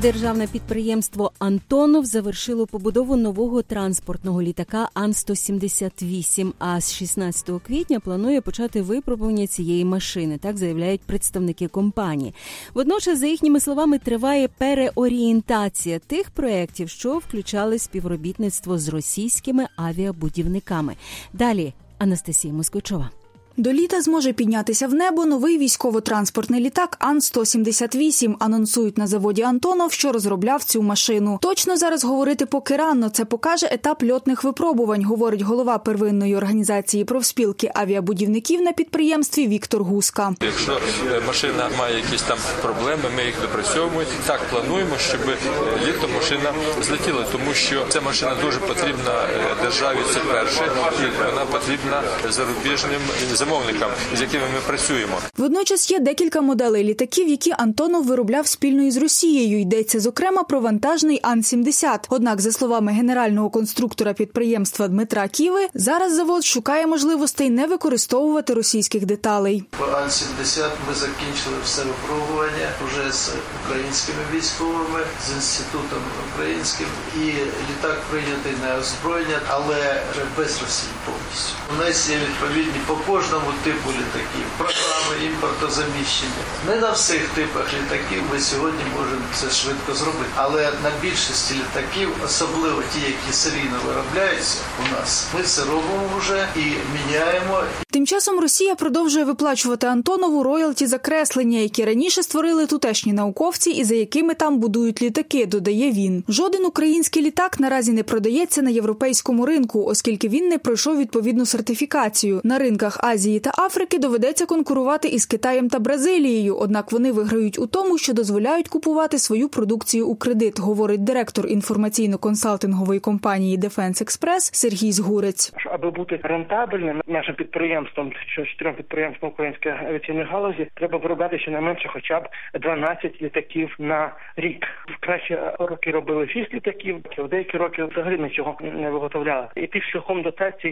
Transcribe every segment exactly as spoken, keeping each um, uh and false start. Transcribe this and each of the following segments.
Державне підприємство «Антонов» завершило побудову нового транспортного літака Ан сто сімдесят вісім, а з шістнадцятого квітня планує почати випробування цієї машини, так заявляють представники компанії. Водночас, за їхніми словами, триває переорієнтація тих проєктів, що включали співробітництво з російськими авіабудівниками. Далі Анастасія Москвичова. До літа зможе піднятися в небо новий військово-транспортний літак Ан сто сімдесят вісім, анонсують на заводі «Антонов», що розробляв цю машину. Точно зараз говорити поки рано, це покаже етап льотних випробувань, говорить голова первинної організації профспілки авіабудівників на підприємстві Віктор Гуска. Якщо машина має якісь там проблеми, ми їх допрацьовуємо. Так плануємо, щоб літом машина злетіла, тому що ця машина дуже потрібна державі, це перше, і вона потрібна зарубіжним замовникам, з якими ми працюємо. Водночас є декілька моделей літаків, які «Антонов» виробляв спільно із Росією. Йдеться, зокрема, про вантажний Ан сімдесят. Однак, за словами генерального конструктора підприємства Дмитра Ківи, зараз завод шукає можливостей не використовувати російських деталей. По Ан сімдесят ми закінчили все випробування вже з українськими військовими, з інститутом українським. І літак прийнятий на озброєння, але без Росії повністю. У нас є відповідні по кожному типу літаків, програми імпортозаміщення. Не на всіх типах літаків ми сьогодні можемо це швидко зробити, але на більшості літаків, особливо ті, які серійно виробляються у нас, ми це робимо вже і міняємо. Тим часом Росія продовжує виплачувати «Антонову» роялті за креслення, які раніше створили тутешні науковці і за якими там будують літаки, додає він. Жоден український літак наразі не продається на європейському ринку, оскільки він не пройшов відповідну сертифікацію. На ринках Азії та Африки доведеться конкурувати із Китаєм та Бразилією, однак вони виграють у тому, що дозволяють купувати свою продукцію у кредит, говорить директор інформаційно-консалтингової компанії «Дефенс Експрес» Сергій Згурець. Аби бути рентабельним нашим підприємством, що чотирьом підприємствам української авіаційної галузі, треба виробляти щонайменше хоча б дванадцять літаків на рік. В кращі роки робили шість літаків, в деякі роки взагалі нічого не виготовляли. І тим шляхом дотацій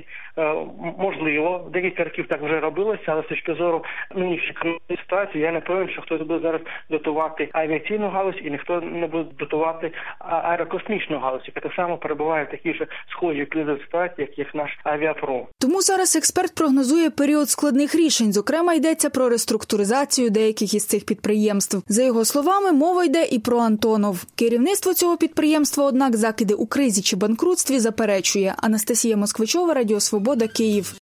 можливо, декілька років так вже робилося, але з точки зору нинішньої ситуації я не певен, що хтось буде зараз дотувати авіаційну галузь і ніхто не буде дотувати аерокосмічну галузь, яка так само перебуває в такій же схожій кризовій ситуації, як, як наш авіапром. Тому зараз експерт прогнозує період складних рішень, зокрема йдеться про реструктуризацію деяких із цих підприємств. За його словами, мова йде і про «Антонов». Керівництво цього підприємства, однак, закиди у кризі чи банкрутстві заперечує. Анастасія Москвичова, Радіо Свобода, Київ.